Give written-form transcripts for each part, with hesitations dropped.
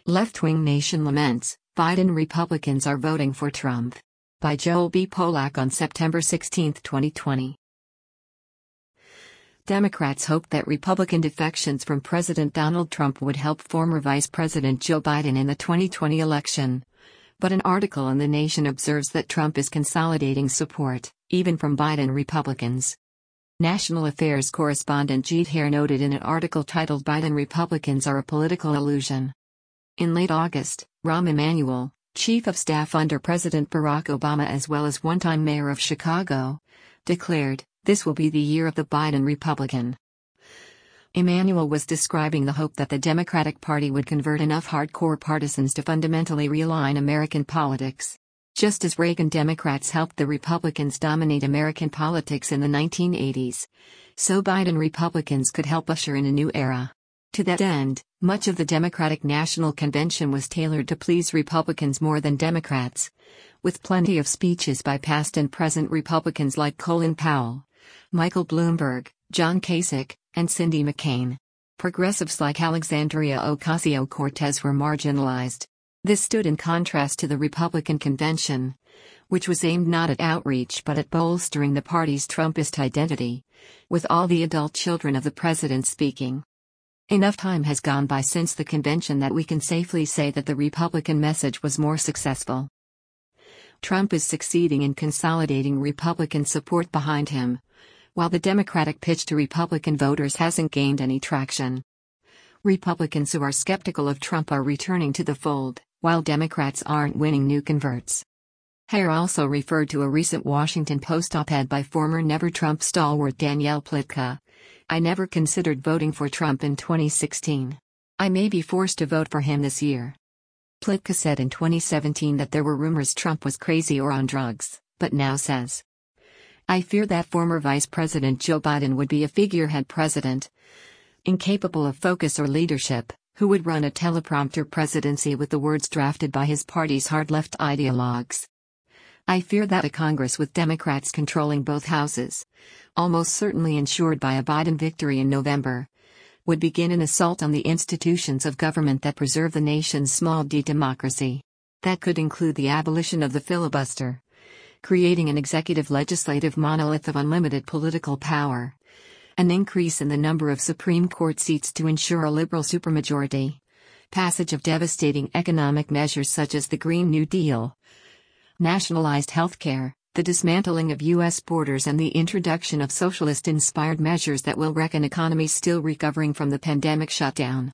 Left-wing nation laments, Biden Republicans are voting for Trump. By Joel B. Polak on September 16, 2020. Democrats hoped that Republican defections from President Donald Trump would help former Vice President Joe Biden in the 2020 election. But an article in The Nation observes that Trump is consolidating support, even from Biden Republicans. National Affairs correspondent Jeet Heer noted in an article titled "Biden Republicans Are a Political Illusion." In late August, Rahm Emanuel, chief of staff under President Barack Obama as well as one-time mayor of Chicago, declared, "This will be the year of the Biden Republican." Emanuel was describing the hope that the Democratic Party would convert enough hardcore partisans to fundamentally realign American politics. Just as Reagan Democrats helped the Republicans dominate American politics in the 1980s, so Biden Republicans could help usher in a new era. To that end, much of the Democratic National Convention was tailored to please Republicans more than Democrats, with plenty of speeches by past and present Republicans like Colin Powell, Michael Bloomberg, John Kasich, and Cindy McCain. Progressives like Alexandria Ocasio-Cortez were marginalized. This stood in contrast to the Republican convention, which was aimed not at outreach but at bolstering the party's Trumpist identity, with all the adult children of the president speaking. Enough time has gone by since the convention that we can safely say that the Republican message was more successful. Trump is succeeding in consolidating Republican support behind him, while the Democratic pitch to Republican voters hasn't gained any traction. Republicans who are skeptical of Trump are returning to the fold, while Democrats aren't winning new converts. Heer also referred to a recent Washington Post op-ed by former Never Trump stalwart Danielle Plitka. "I never considered voting for Trump in 2016. I may be forced to vote for him this year." Plitka said in 2017 that there were rumors Trump was crazy or on drugs, but now says, "I fear that former Vice President Joe Biden would be a figurehead president, incapable of focus or leadership, who would run a teleprompter presidency with the words drafted by his party's hard-left ideologues. I fear that a Congress with Democrats controlling both houses, almost certainly ensured by a Biden victory in November, would begin an assault on the institutions of government that preserve the nation's small d democracy. That could include the abolition of the filibuster, creating an executive-legislative monolith of unlimited political power, an increase in the number of Supreme Court seats to ensure a liberal supermajority, passage of devastating economic measures such as the Green New Deal, nationalized health care, the dismantling of U.S. borders and the introduction of socialist-inspired measures that will wreck an economy still recovering from the pandemic shutdown.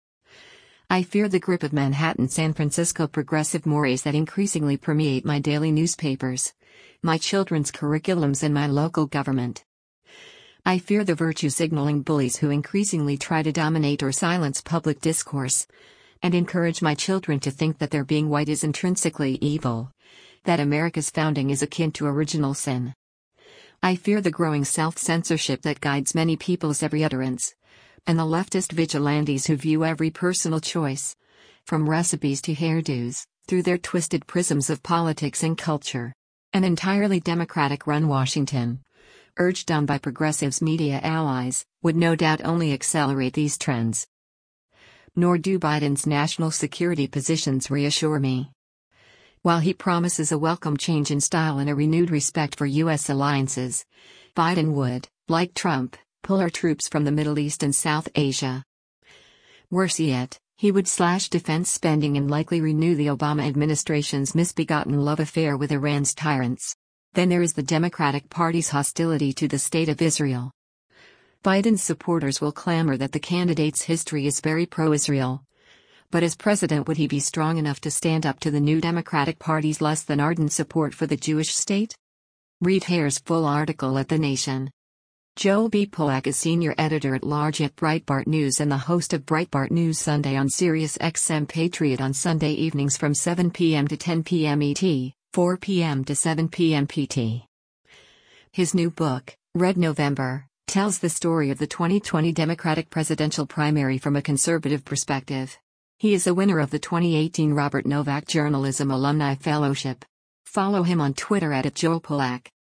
I fear the grip of Manhattan, San Francisco progressive mores that increasingly permeate my daily newspapers, my children's curriculums and my local government. I fear the virtue-signaling bullies who increasingly try to dominate or silence public discourse, and encourage my children to think that their being white is intrinsically evil, that America's founding is akin to original sin. I fear the growing self-censorship that guides many people's every utterance, and the leftist vigilantes who view every personal choice, from recipes to hairdos, through their twisted prisms of politics and culture. An entirely Democratic-run Washington, urged on by progressives' media allies, would no doubt only accelerate these trends. Nor do Biden's national security positions reassure me. While he promises a welcome change in style and a renewed respect for U.S. alliances, Biden would, like Trump, pull our troops from the Middle East and South Asia. Worse yet, he would slash defense spending and likely renew the Obama administration's misbegotten love affair with Iran's tyrants. Then there is the Democratic Party's hostility to the State of Israel. Biden's supporters will clamor that the candidate's history is very pro-Israel. But as president, would he be strong enough to stand up to the new Democratic Party's less than ardent support for the Jewish state? Read Heer's full article at The Nation. Joel B. Polak is senior editor-at-large at Breitbart News and the host of Breitbart News Sunday on Sirius XM Patriot on Sunday evenings from 7 p.m. to 10 p.m. ET, 4 p.m. to 7 p.m. PT. His new book, Red November, tells the story of the 2020 Democratic presidential primary from a conservative perspective. He is a winner of the 2018 Robert Novak Journalism Alumni Fellowship. Follow him on Twitter @JoelPolak.